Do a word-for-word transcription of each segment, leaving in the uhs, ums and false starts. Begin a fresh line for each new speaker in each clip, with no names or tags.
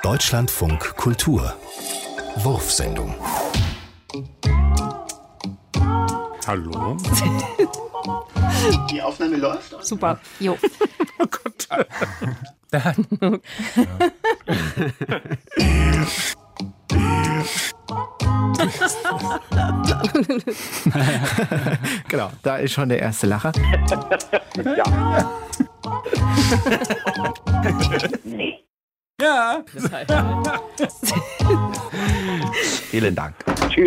Deutschlandfunk Kultur. Wurfsendung.
Hallo?
Die Aufnahme läuft?
Super. Jo.
Oh Gott. Dann.
Genau, da ist schon der erste Lacher.
Ja. Nee.
Ja.
Vielen Dank.
Tschüss.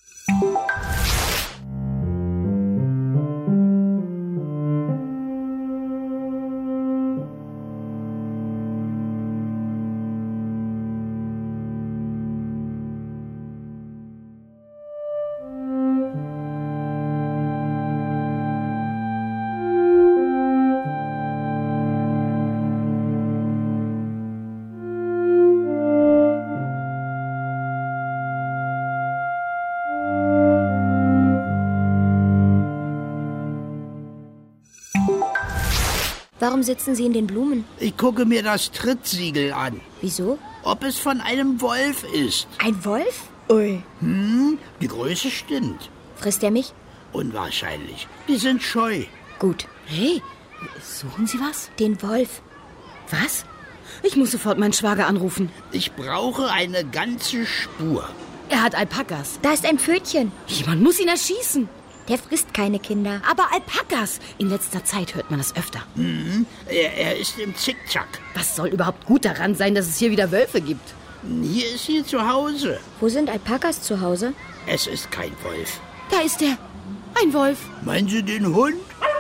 Warum sitzen Sie in den Blumen?
Ich gucke mir das Trittsiegel an.
Wieso?
Ob es von einem Wolf ist.
Ein Wolf? Ui.
Hm, die Größe stimmt.
Frisst er mich?
Unwahrscheinlich. Die sind scheu.
Gut.
Hey, suchen Sie was?
Den Wolf.
Was? Ich muss sofort meinen Schwager anrufen.
Ich brauche eine ganze Spur.
Er hat Alpakas.
Da ist ein Pfötchen.
Jemand muss ihn erschießen.
Der frisst keine Kinder.
Aber Alpakas. In letzter Zeit hört man das öfter.
Hm, er, er ist im Zickzack.
Was soll überhaupt gut daran sein, dass es hier wieder Wölfe gibt?
Hier ist sie zu Hause.
Wo sind Alpakas zu Hause?
Es ist kein Wolf.
Da ist er. Ein Wolf.
Meinen Sie den Hund?